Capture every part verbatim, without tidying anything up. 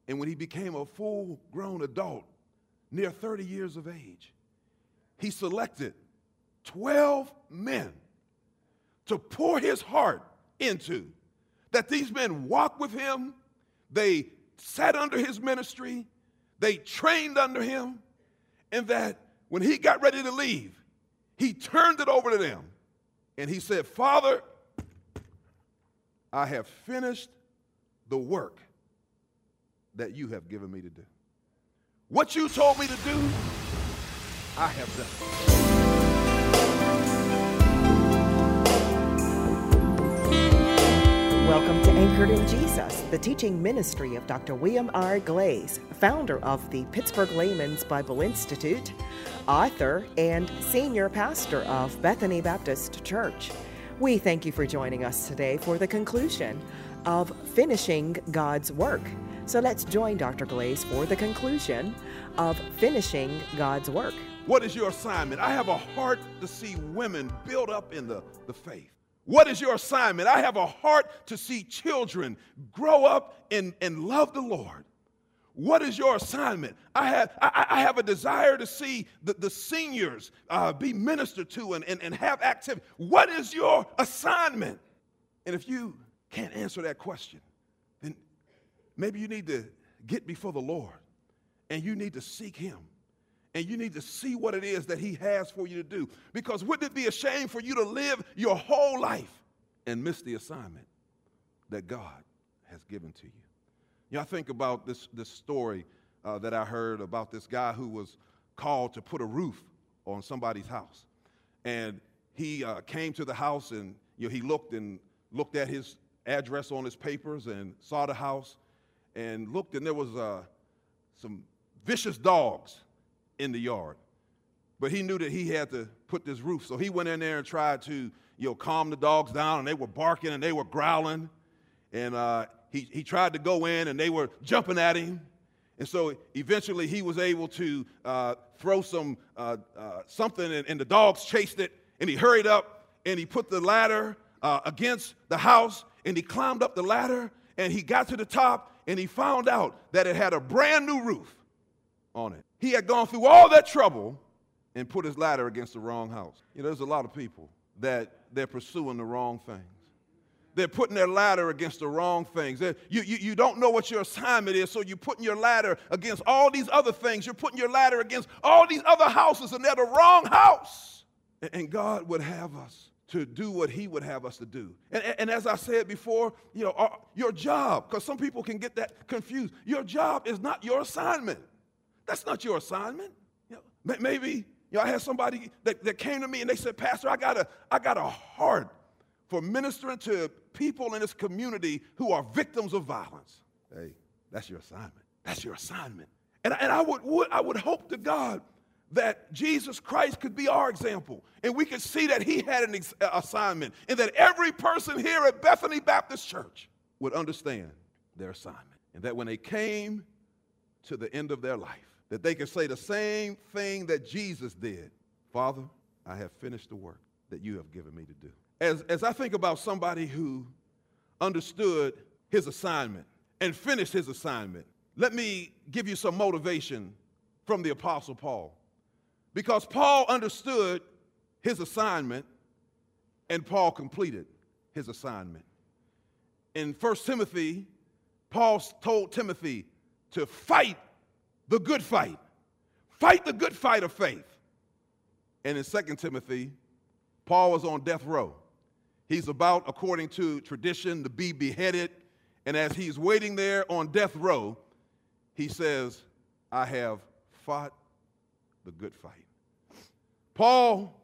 And when he became a full-grown adult, near thirty years of age, he selected twelve men to pour his heart into, that these men walked with him, they sat under his ministry, they trained under him, and that when he got ready to leave, he turned it over to them, and he said, Father, I have finished the work that you have given me to do. What you told me to do, I have done. Welcome to Anchored in Jesus, the teaching ministry of Doctor William R. Glaze, founder of the Pittsburgh Layman's Bible Institute, author, and senior pastor of Bethany Baptist Church. We thank you for joining us today for the conclusion of Finishing God's Work. So let's join Doctor Glaze for the conclusion of Finishing God's Work. What is your assignment? I have a heart to see women build up in the, the faith. What is your assignment? I have a heart to see children grow up and, and love the Lord. What is your assignment? I have, I, I have a desire to see the, the seniors uh, be ministered to and, and, and have activity. What is your assignment? And if you can't answer that question, then maybe you need to get before the Lord and you need to seek him. And you need to see what it is that he has for you to do. Because wouldn't it be a shame for you to live your whole life and miss the assignment that God has given to you? You know, I think about this, this story uh, that I heard about this guy who was called to put a roof on somebody's house. And he uh, came to the house and you know, he looked and looked at his address on his papers and saw the house and looked, and there was uh, some vicious dogs in the yard. But he knew that he had to put this roof. So he went in there and tried to, you know, calm the dogs down, and they were barking and they were growling. And uh, he, he tried to go in and they were jumping at him. And so eventually he was able to uh, throw some uh, uh, something and, and the dogs chased it, and he hurried up and he put the ladder uh, against the house, and he climbed up the ladder and he got to the top and he found out that it had a brand new roof on it. He had gone through all that trouble and put his ladder against the wrong house. You know, there's a lot of people that they're pursuing the wrong things. They're putting their ladder against the wrong things. You, you, you don't know what your assignment is, so you're putting your ladder against all these other things. You're putting your ladder against all these other houses, and they're the wrong house. And, and God would have us to do what he would have us to do. And, and, and as I said before, you know, our, your job, because some people can get that confused, your job is not your assignment. That's not your assignment. You know, maybe, you know, I had somebody that, that came to me and they said, Pastor, I got a, I got a heart for ministering to people in this community who are victims of violence. Hey, that's your assignment. That's your assignment. And, and I would, would I would hope to God that Jesus Christ could be our example, and we could see that he had an ex- assignment, and that every person here at Bethany Baptist Church would understand their assignment, and that when they came to the end of their life, that they could say the same thing that Jesus did. Father, I have finished the work that you have given me to do. As, as I think about somebody who understood his assignment and finished his assignment, let me give you some motivation from the Apostle Paul. Because Paul understood his assignment and Paul completed his assignment. In First Timothy, Paul told Timothy to fight the good fight. Fight the good fight of faith. And in Second Timothy, Paul was on death row. He's about, according to tradition, to be beheaded. And as he's waiting there on death row, he says, I have fought the good fight. Paul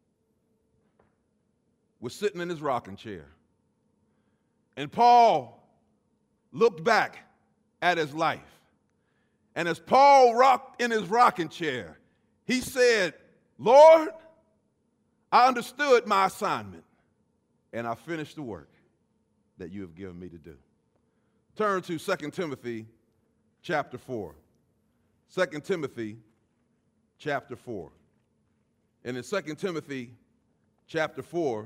was sitting in his rocking chair. And Paul looked back at his life. And as Paul rocked in his rocking chair, he said, Lord, I understood my assignment, and I finished the work that you have given me to do. Turn to Second Timothy chapter four. Second Timothy chapter four. And in Second Timothy chapter four,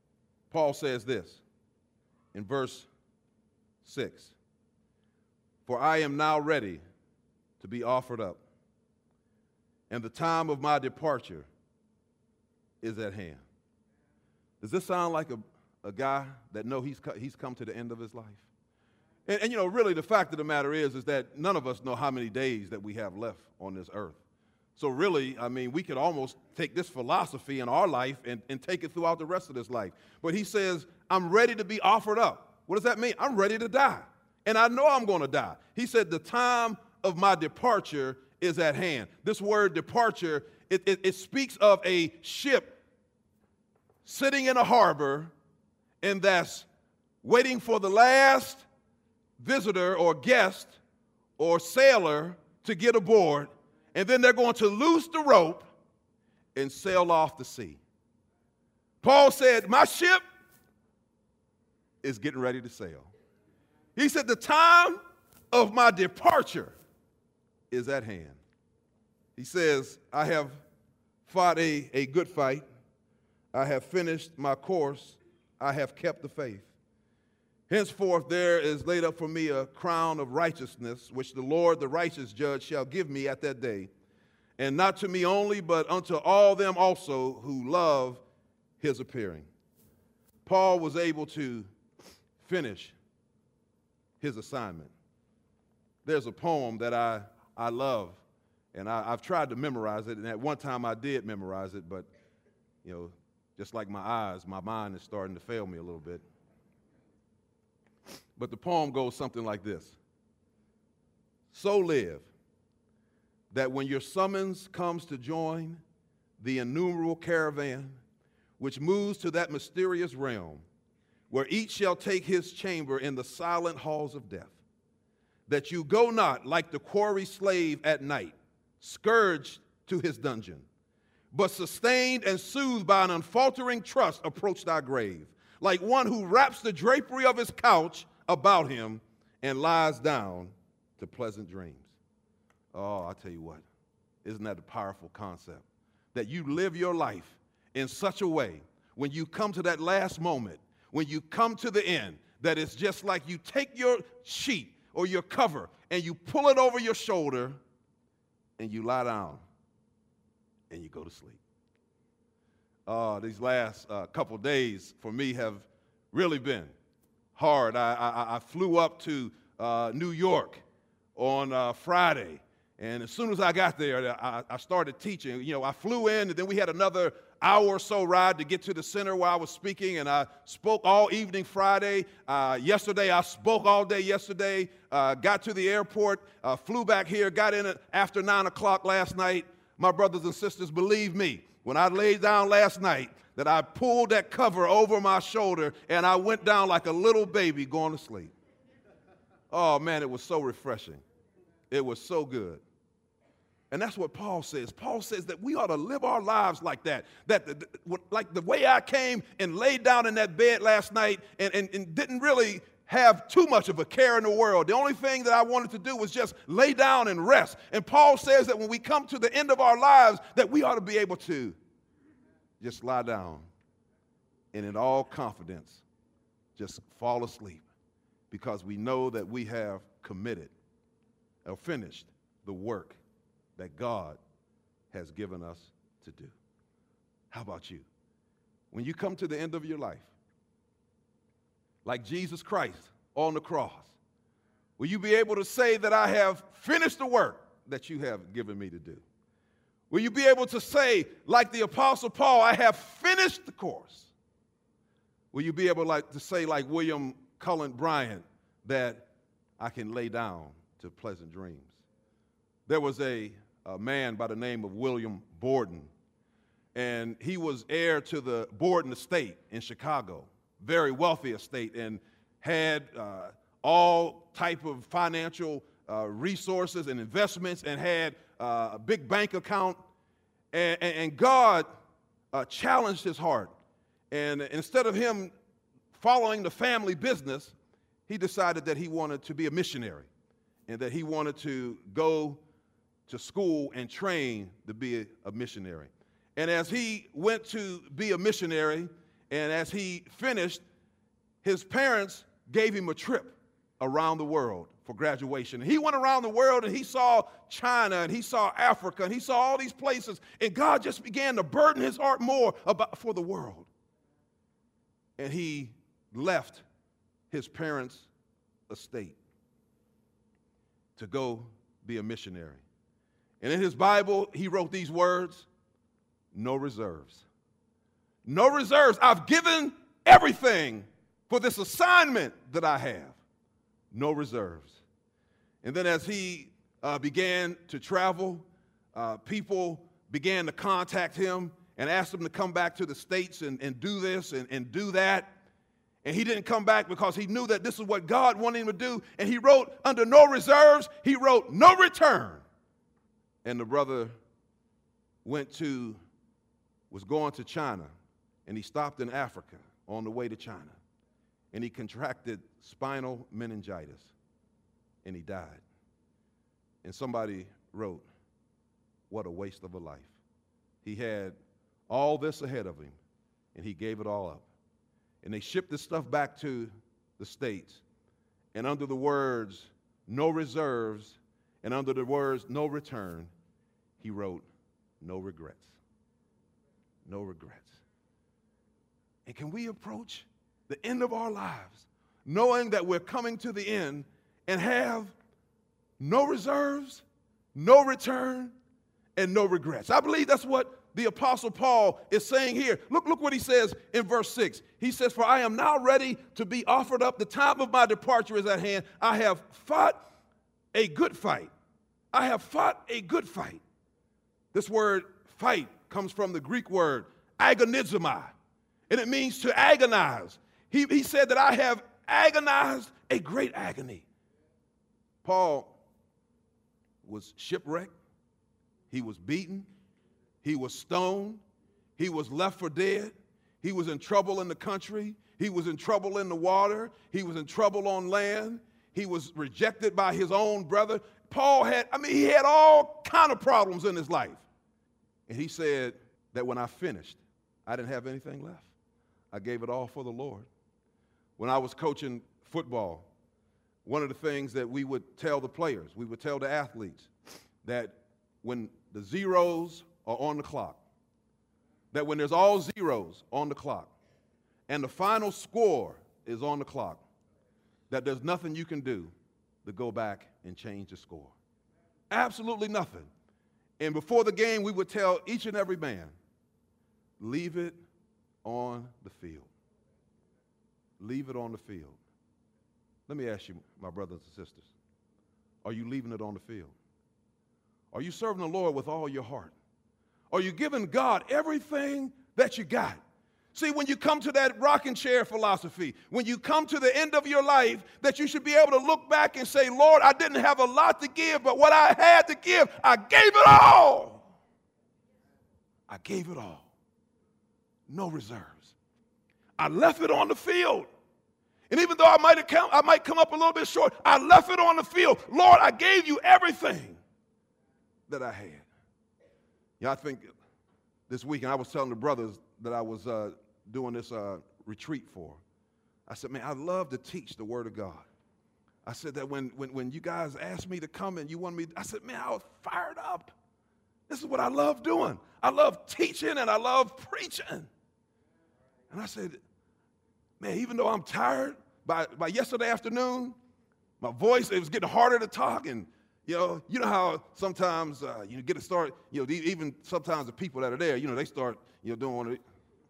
Paul says this in verse six. For I am now ready to be offered up, and the time of my departure is at hand. Does this sound like a, a guy that know he's, he's come to the end of his life? And, and, you know, really the fact of the matter is, is that none of us know how many days that we have left on this earth. So really, I mean, we could almost take this philosophy in our life and, and take it throughout the rest of this life. But he says, I'm ready to be offered up. What does that mean? I'm ready to die. And I know I'm going to die. He said, the time of my departure is at hand. This word departure, it, it, it speaks of a ship sitting in a harbor, and that's waiting for the last visitor or guest or sailor to get aboard, and then they're going to loose the rope and sail off the sea. Paul said, my ship is getting ready to sail. He said, the time of my departure is at hand. He says, I have fought a, a good fight. I have finished my course. I have kept the faith. Henceforth there is laid up for me a crown of righteousness, which the Lord, the righteous judge, shall give me at that day, and not to me only, but unto all them also who love his appearing. Paul was able to finish his assignment. There's a poem that I, I love, and I, I've tried to memorize it, and at one time I did memorize it, but, you know, just like my eyes, my mind is starting to fail me a little bit. But the poem goes something like this. So live that when your summons comes to join the innumerable caravan which moves to that mysterious realm where each shall take his chamber in the silent halls of death, that you go not like the quarry slave at night, scourged to his dungeon, but sustained and soothed by an unfaltering trust approach thy grave, like one who wraps the drapery of his couch about him and lies down to pleasant dreams. Oh, I tell you what, isn't that a powerful concept? That you live your life in such a way, when you come to that last moment, when you come to the end, that it's just like you take your sheet or your cover and you pull it over your shoulder and you lie down and you go to sleep. Uh, these last uh, couple days for me have really been hard. I, I, I flew up to uh, New York on uh, Friday, and as soon as I got there, I, I started teaching. You know, I flew in, and then we had another hour or so ride to get to the center where I was speaking, and I spoke all evening Friday. Uh, yesterday, I spoke all day yesterday, uh, got to the airport, uh, flew back here, got in after nine o'clock last night. My brothers and sisters, believe me, when I laid down last night, that I pulled that cover over my shoulder and I went down like a little baby going to sleep. Oh, man, it was so refreshing. It was so good. And that's what Paul says. Paul says that we ought to live our lives like that. That the, the, like the way I came and laid down in that bed last night and, and, and didn't really have too much of a care in the world. The only thing that I wanted to do was just lay down and rest. And Paul says that when we come to the end of our lives, that we ought to be able to just lie down and in all confidence just fall asleep, because we know that we have committed or finished the work that God has given us to do. How about you? When you come to the end of your life, like Jesus Christ on the cross, will you be able to say that I have finished the work that you have given me to do? Will you be able to say, like the Apostle Paul, I have finished the course? Will you be able like, to say, like William Cullen Bryant, that I can lay down to pleasant dreams? There was a, a man by the name of William Borden, and he was heir to the Borden estate in Chicago, very wealthy estate, and had uh, all type of financial uh, resources and investments, and had uh, a big bank account. And, and, and God uh, challenged his heart. And instead of him following the family business, he decided that he wanted to be a missionary and that he wanted to go to school and train to be a, a missionary. And as he went to be a missionary, and as he finished, his parents gave him a trip around the world for graduation. And he went around the world and he saw China and he saw Africa and he saw all these places. And God just began to burden his heart more about for the world. And he left his parents' estate to go be a missionary. And in his Bible, he wrote these words, no reserves. No reserves. I've given everything for this assignment that I have. No reserves. And then as he uh, began to travel, uh, people began to contact him and ask him to come back to the States and, and do this and, and do that. And he didn't come back because he knew that this is what God wanted him to do. And he wrote under no reserves, he wrote no return. And the brother went to, was going to China, and he stopped in Africa on the way to China. And he contracted spinal meningitis, and he died. And somebody wrote, what a waste of a life. He had all this ahead of him, and he gave it all up. And they shipped this stuff back to the States. And under the words, no reserves, and under the words, no return, he wrote, no regrets. No regrets. And can we approach the end of our lives knowing that we're coming to the end and have no reserves, no return, and no regrets? I believe that's what the Apostle Paul is saying here. Look, look what he says in verse six. He says, for I am now ready to be offered up. The time of my departure is at hand. I have fought a good fight. I have fought a good fight. This word fight comes from the Greek word agonizomai, and it means to agonize. He, he said that I have agonized a great agony. Paul was shipwrecked. He was beaten. He was stoned. He was left for dead. He was in trouble in the country. He was in trouble in the water. He was in trouble on land. He was rejected by his own brother. Paul had, I mean, he had all kind of problems in his life. And he said that when I finished, I didn't have anything left. I gave it all for the Lord. When I was coaching football, one of the things that we would tell the players, we would tell the athletes, that when the zeros are on the clock, that when there's all zeros on the clock, and the final score is on the clock, that there's nothing you can do to go back and change the score. Absolutely nothing. And before the game, we would tell each and every man, leave it on the field. Leave it on the field. Let me ask you, my brothers and sisters, are you leaving it on the field? Are you serving the Lord with all your heart? Are you giving God everything that you got? See, when you come to that rocking chair philosophy, when you come to the end of your life, that you should be able to look back and say, Lord, I didn't have a lot to give, but what I had to give, I gave it all. I gave it all. No reserves. I left it on the field. And even though I might have come, I might come up a little bit short, I left it on the field. Lord, I gave you everything that I had. Yeah, I think this weekend I was telling the brothers that I was uh, doing this uh, retreat for. I said, man, I love to teach the Word of God. I said that when, when, when you guys asked me to come and you wanted me, I said, man, I was fired up. This is what I love doing. I love teaching and I love preaching. And I said, man, even though I'm tired, by, by yesterday afternoon, my voice, it was getting harder to talk. And, you know, you know how sometimes uh, you get to start, you know, even sometimes the people that are there, you know, they start, you know, doing one of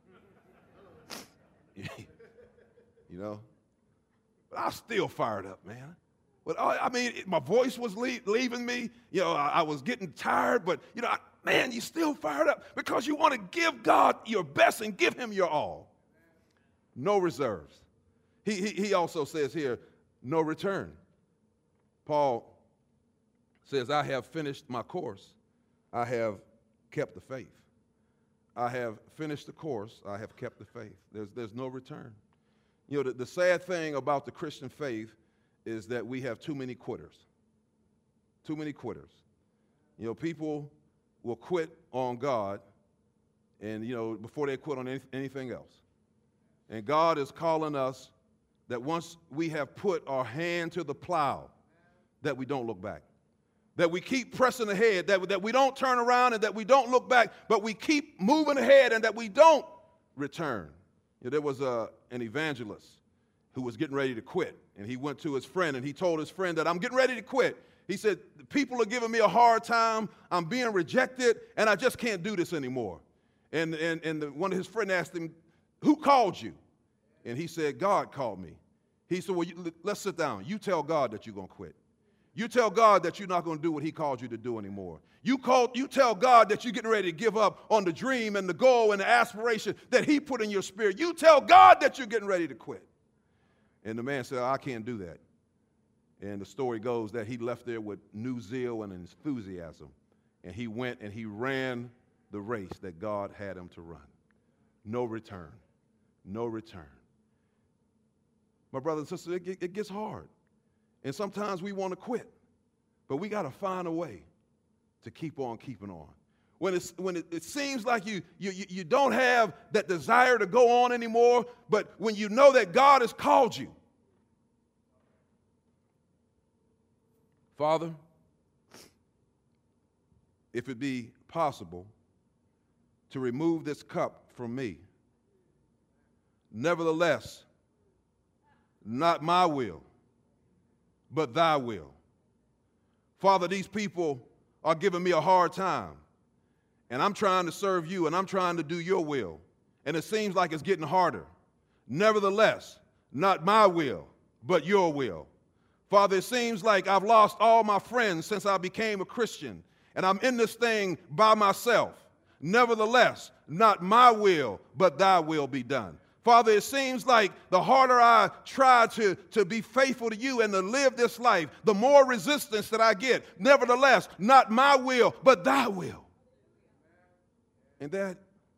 it. You know. But I was still fired up, man. But I, I mean, it, my voice was leave, leaving me. You know, I, I was getting tired. But, you know, I, man, you still fired up because you want to give God your best and give him your all. No reserves. He, he, he also says here, no return. Paul says, I have finished my course. I have kept the faith. I have finished the course. I have kept the faith. There's, there's no return. You know, the, the sad thing about the Christian faith is that we have too many quitters. Too many quitters. You know, people will quit on God and, you know, before they quit on any, anything else. And God is calling us that once we have put our hand to the plow, that we don't look back. That we keep pressing ahead, that, that we don't turn around and that we don't look back, but we keep moving ahead and that we don't return. You know, there was a, an evangelist who was getting ready to quit, and he went to his friend and he told his friend that I'm getting ready to quit. He said, people are giving me a hard time, I'm being rejected, and I just can't do this anymore. And, and, and the, one of his friends asked him, who called you? And he said, God called me. He said, well, you, let's sit down. You tell God that you're going to quit. You tell God that you're not going to do what he called you to do anymore. You, call, you tell God that you're getting ready to give up on the dream and the goal and the aspiration that he put in your spirit. You tell God that you're getting ready to quit. And the man said, I can't do that. And the story goes that he left there with new zeal and enthusiasm. And he went and he ran the race that God had him to run. No return. No return. My brothers and sisters, it, it gets hard. And sometimes we want to quit, but we got to find a way to keep on keeping on. When, it's, when it, it seems like you, you, you don't have that desire to go on anymore, but when you know that God has called you. Father, if it be possible to remove this cup from me, nevertheless, not my will, but thy will. Father, these people are giving me a hard time, and I'm trying to serve you, and I'm trying to do your will, and it seems like it's getting harder. Nevertheless, not my will, but your will. Father, it seems like I've lost all my friends since I became a Christian, and I'm in this thing by myself. Nevertheless, not my will, but thy will be done. Father, it seems like the harder I try to, to be faithful to you and to live this life, the more resistance that I get. Nevertheless, not my will, but thy will. And that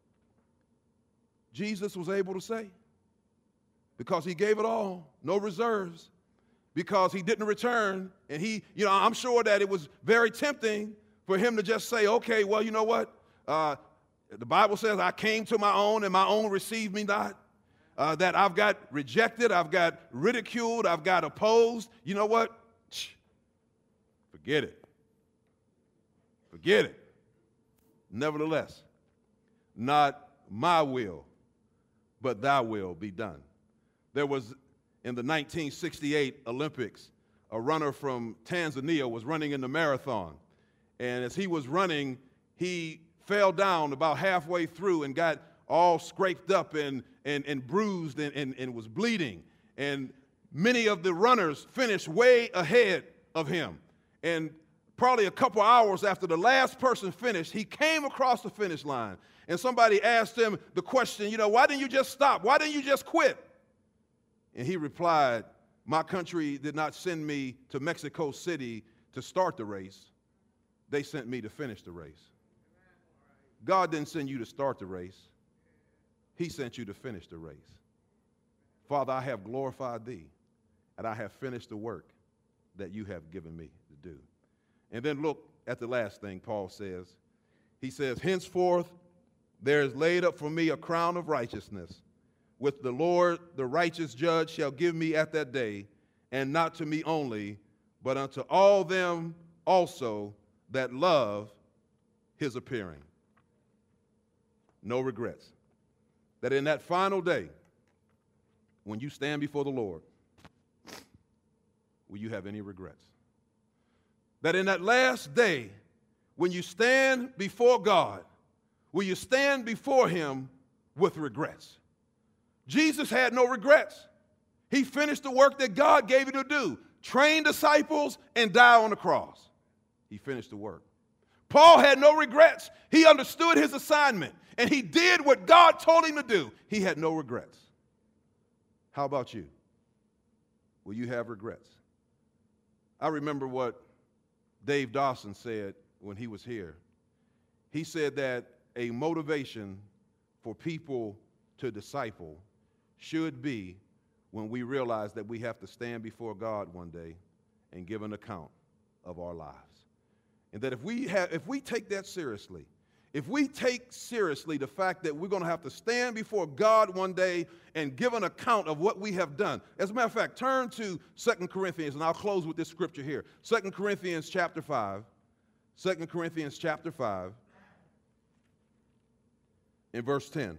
Jesus was able to say, because he gave it all, no reserves, because he didn't return. And he, you know, I'm sure that it was very tempting for him to just say, okay, well, you know what? Uh, the Bible says, I came to my own and my own received me not. Uh, that I've got rejected, I've got ridiculed, I've got opposed. You know what? Forget it. Forget it. Nevertheless, not my will, but thy will be done. There was, in the nineteen sixty-eight Olympics, a runner from Tanzania was running in the marathon. And as he was running, he fell down about halfway through and got all scraped up and, and, and bruised and, and, and was bleeding. And many of the runners finished way ahead of him. And probably a couple hours after the last person finished, he came across the finish line. And somebody asked him the question, you know, why didn't you just stop? Why didn't you just quit? And he replied, my country did not send me to Mexico City to start the race. They sent me to finish the race. God didn't send you to start the race. He sent you to finish the race. Father, I have glorified thee, and I have finished the work that you have given me to do. And then look at the last thing Paul says. He says, henceforth there is laid up for me a crown of righteousness, which the Lord, the righteous judge, shall give me at that day, and not to me only, but unto all them also that love his appearing. No regrets. That in that final day, when you stand before the Lord, will you have any regrets? That in that last day, when you stand before God, will you stand before him with regrets? Jesus had no regrets. He finished the work that God gave him to do, train disciples and die on the cross. He finished the work. Paul had no regrets. He understood his assignment, and he did what God told him to do. He had no regrets. How about you? Will you have regrets? I remember what Dave Dawson said when he was here. He said that a motivation for people to disciple should be when we realize that we have to stand before God one day and give an account of our lives. And that if we have, if we take that seriously, if we take seriously the fact that we're going to have to stand before God one day and give an account of what we have done. As a matter of fact, turn to Second Corinthians, and I'll close with this scripture here. Second Corinthians chapter five. Second Corinthians chapter five, in verse ten.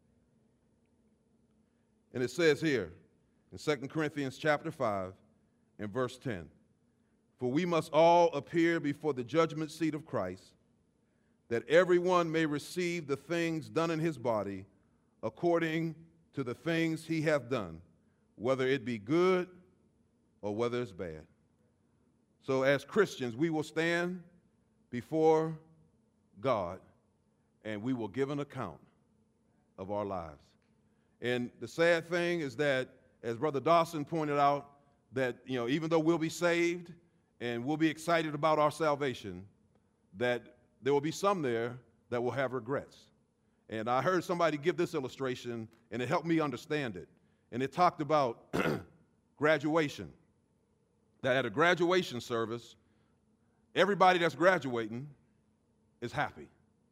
And it says here, in Second Corinthians chapter five, in verse ten, for we must all appear before the judgment seat of Christ, that everyone may receive the things done in his body according to the things he hath done, whether it be good or whether it's bad. So as Christians, we will stand before God and we will give an account of our lives. And the sad thing is that, as Brother Dawson pointed out, that, you know, even though we'll be saved and we'll be excited about our salvation, that there will be some there that will have regrets. And I heard somebody give this illustration, and it helped me understand it. And it talked about graduation. That at a graduation service, everybody that's graduating is happy.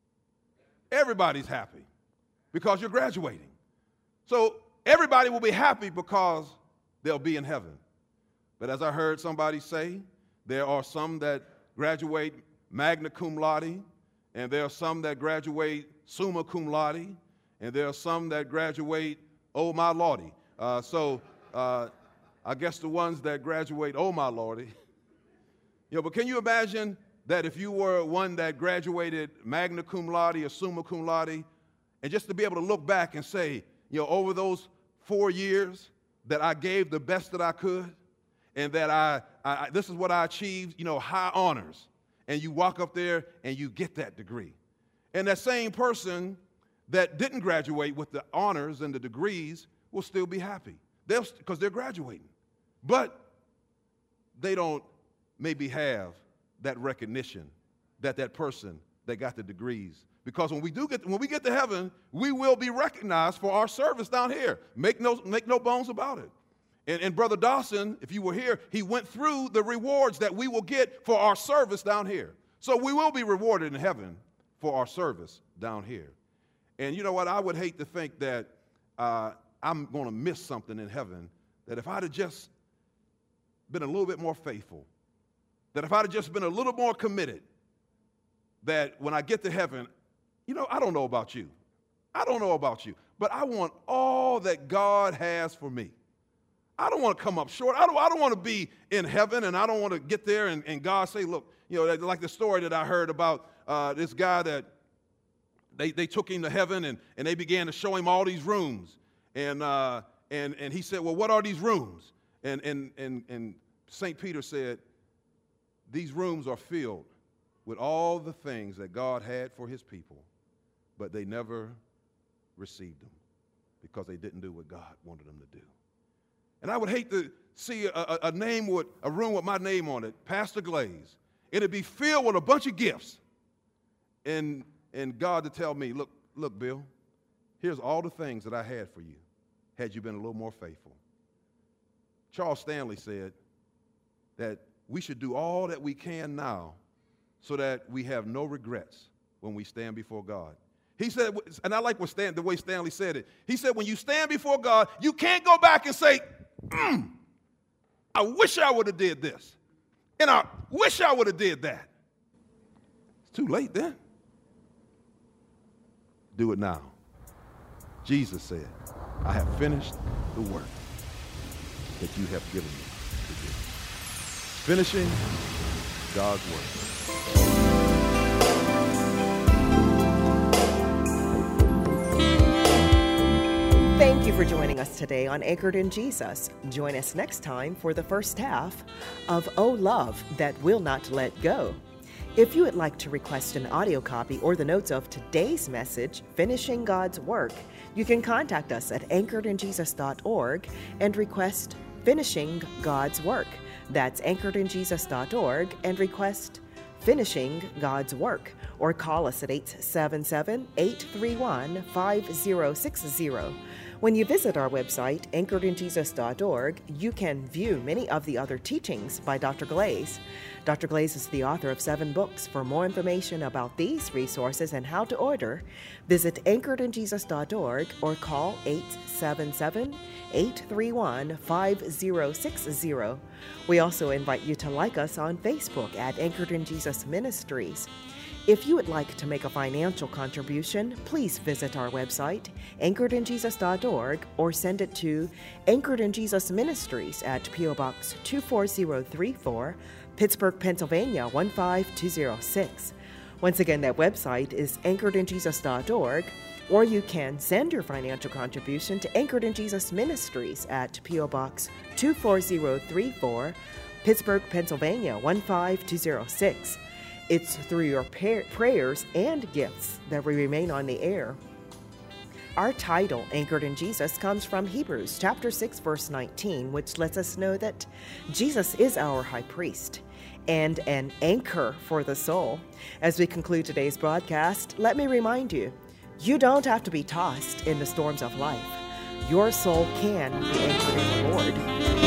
Everybody's happy because you're graduating. So everybody will be happy because they'll be in heaven. But as I heard somebody say, there are some that graduate magna cum laude, and there are some that graduate summa cum laude, and there are some that graduate oh my lordy. Uh, so uh, I guess the ones that graduate oh my lordy, you know, but can you imagine that if you were one that graduated magna cum laude or summa cum laude, and just to be able to look back and say, you know, over those four years that I gave the best that I could, and that I, I this is what I achieved, you know, high honors. And you walk up there and you get that degree. And that same person that didn't graduate with the honors and the degrees will still be happy. They'll, because they're graduating. But they don't maybe have that recognition that that person that got the degrees. Because when we do get when we get to heaven, we will be recognized for our service down here. Make no make no bones about it. And, and Brother Dawson, if you were here, he went through the rewards that we will get for our service down here. So we will be rewarded in heaven for our service down here. And you know what? I would hate to think that uh, I'm going to miss something in heaven, that if I'd have just been a little bit more faithful, that if I'd have just been a little more committed, that when I get to heaven, you know, I don't know about you. I don't know about you, but I want all that God has for me. I don't want to come up short. I don't, I don't want to be in heaven, and I don't want to get there and, and God say, look, you know, like the story that I heard about uh, this guy that they, they took him to heaven, and, and they began to show him all these rooms. And, uh, and, and he said, well, what are these rooms? And, and, and, and Saint Peter said, these rooms are filled with all the things that God had for his people, but they never received them because they didn't do what God wanted them to do. And I would hate to see a, a, a name with a room with my name on it, Pastor Glaze. It'd be filled with a bunch of gifts. And, and God to tell me, look, look, Bill, here's all the things that I had for you, had you been a little more faithful. Charles Stanley said that we should do all that we can now so that we have no regrets when we stand before God. He said, and I like what Stan, the way Stanley said it. He said, when you stand before God, you can't go back and say, mm, I wish I would have did this. And I wish I would have did that. It's too late then. Do it now. Jesus said, I have finished the work that you have given me to do. Finishing God's work. Thank you for joining us today on Anchored in Jesus. Join us next time for the first half of Oh Love That Will Not Let Go. If you would like to request an audio copy or the notes of today's message, Finishing God's Work, you can contact us at anchored in jesus dot org and request Finishing God's Work. That's anchored in jesus dot org and request Finishing God's Work, or call us at eight seven seven, eight three one, five zero six zero. When you visit our website, anchored in jesus dot org, you can view many of the other teachings by Doctor Glaze. Doctor Glaze is the author of seven books. For more information about these resources and how to order, visit anchored in jesus dot org or call eight seven seven, eight three one, five zero six zero. We also invite you to like us on Facebook at Anchored in Jesus Ministries. If you would like to make a financial contribution, please visit our website, anchored in jesus dot org, or send it to Anchored in Jesus Ministries at P O. Box two four zero three four, Pittsburgh, Pennsylvania one five two zero six. Once again, that website is anchored in jesus dot org, or you can send your financial contribution to Anchored in Jesus Ministries at P O. Box two four zero three four, Pittsburgh, Pennsylvania one five two zero six. It's through your par- prayers and gifts that we remain on the air. Our title, Anchored in Jesus, comes from Hebrews chapter six, verse nineteen, which lets us know that Jesus is our high priest and an anchor for the soul. As we conclude today's broadcast, let me remind you, you don't have to be tossed in the storms of life. Your soul can be anchored in the Lord.